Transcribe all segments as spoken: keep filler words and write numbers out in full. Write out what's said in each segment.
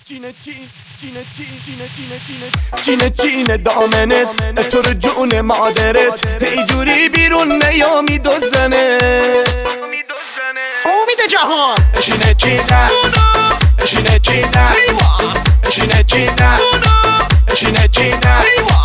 جینه چین جینه چین جینه جینه جینه جینه جینه دامنت تو رو جون مادرت هی جوری بیرون نیا میدوزنه امید جهان اشینه چینه اشینه چینه اشینه چینه اشینه چینه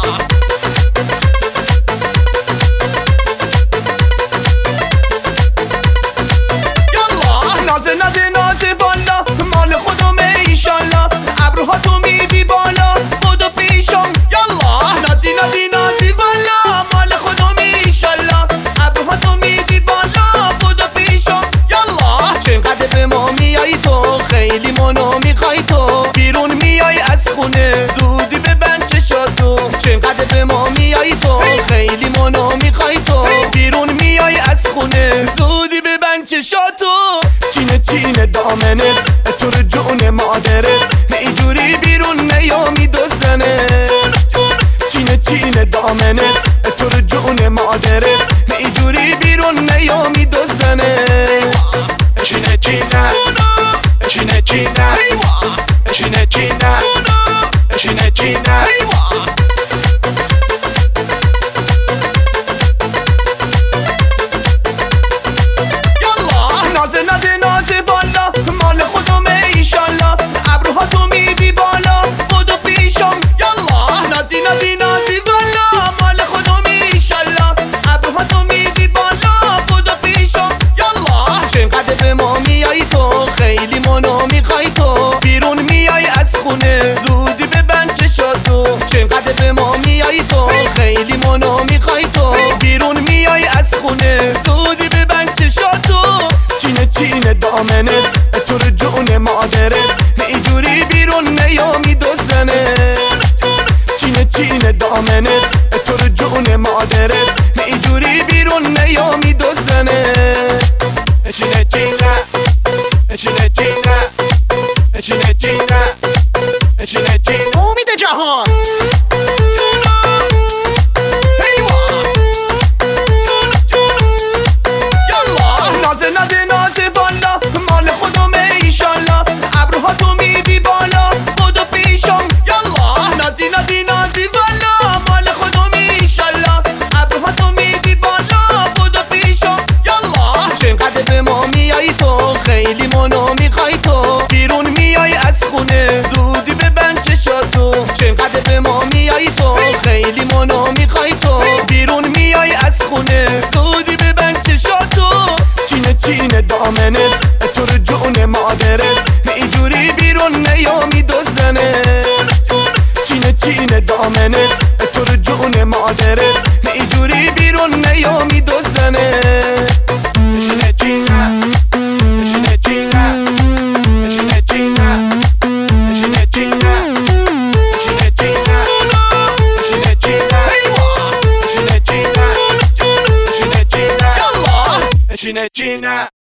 یالا نازه نازه نازه والا مال خودمه ایشالله ابروها تو میدی بالا خودو پیشم یالا نازی نازی نازی والا مال خودمه ایشالله ابروها تو میدی بالا خودو پیشم یالا چقدر به ما میای تو خیلی منو میخوای تو بیرون میای از خونه زودی ببند چشاتو چقدر به ما میای تو خیلی منو میخوای تو بیرون میای از خونه زودی ببند چشاتو چینه چینه دامنت تو رو جون مادرت اینجوری بیرون نیا میدوزنه چینه چینه دامنت تو رو جون مادرت اینجوری بیرون نیا میدوزنه اشینه چینه اشینه چینه اشینه چینه اشینه چینه نازه نازه نازه والا مال خودمه ایشالله ابروها تو میدی بالا خودو پیشم یالا نازی نازی نازی والا مال خودمه ایشالله ابروها تو میدی بالا خودو پیشم یالا چقدر به ما میای تو خیلی منو میخوای تو بیرون میای از خونه زودی ببند چشاتو چقدر به ما میای تو خیلی منو میخوای تو بیرون میای از خونه زودی ببند چشاتو چینه چینه دامنت تو رو جون مادرت اینجوری بیرون نیا میدوزنه چینه چینه دامنت تو رو جون مادرت اینجوری بیرون نیا میدوزنه چینه چینه چینه چینه چینه چینه چینه چینه امید جهان نازه نازه نازه والا مال خودمه ایشالله ابروها تو میدی بالا خودو پیشم یالا نازی نازی نازی والا مال خودمه ایشالله ابروها تو میدی بالا خودو پیشم یالا چقدر به ما میای تو خیلی منو میخوای تو بیرون میای از خونه زودی ببند چشاتو چقدر به ما میای تو خیلی منو میخوای تو بیرون میای از خونه زودی ببند چشاتو چینه چینه دامنت تو رو جون مادرت اینجوری بیرون نیا میدوزنه چینه چینه دامنت تو رو جون مادرت اینجوری بیرون نیا میدوزنه اشینه چینه اشینه چینه اشینه چینه اشینه چینه اشینه چینه اشینه چینه اشینه چینه اشینه چینه اشینه چینه